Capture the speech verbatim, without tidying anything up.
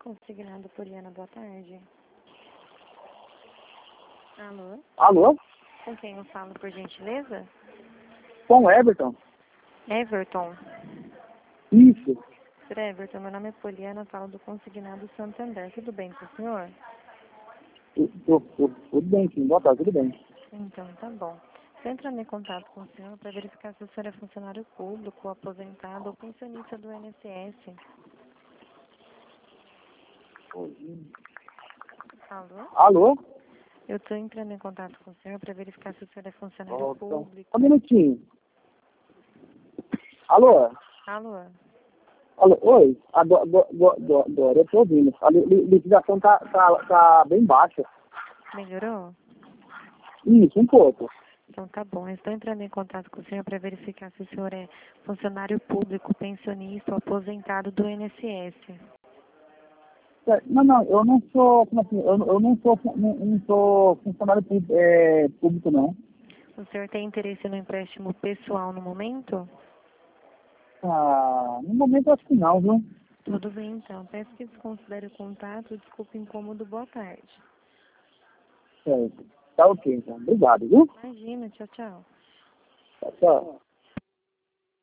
Consignado por Iana, boa tarde. Alô? Alô? Com quem eu falo, por gentileza? Com o Everton? Everton. Isso. Senhor Everton, meu nome é Poliana, falo do Consignado Santander. Tudo bem com o senhor? Tu- tu- tu- Tudo bem, sim. Boa tarde, tudo bem. Então, tá bom. Estou entrando em contato com o senhor para verificar se o senhor é funcionário público, aposentado ou pensionista do I N S S. Alô? Alô? Eu estou entrando em contato com o senhor para verificar se o senhor é funcionário Ó, então, público. um minutinho. Alô? Alô? Alô? Oi? Agora, agora, agora, agora eu tô ouvindo. A li- li- liquidação tá, tá, tá bem baixa. Melhorou? Isso, um pouco. Então tá bom. Eu estou entrando em contato com o senhor para verificar se o senhor é funcionário público, pensionista ou aposentado do I N S S. É, Não, não, eu não sou, como assim, eu, eu não sou, fun- não, não sou funcionário pú- é, público, não. O senhor tem interesse no empréstimo pessoal no momento? Ah, no momento eu acho que não, viu? Tudo bem, então. Peço que desconsidere o contato. Desculpe o incômodo. Boa tarde. Certo. Tá ok, então. Obrigado, viu? Imagina. Tchau, tchau. Tchau, tchau.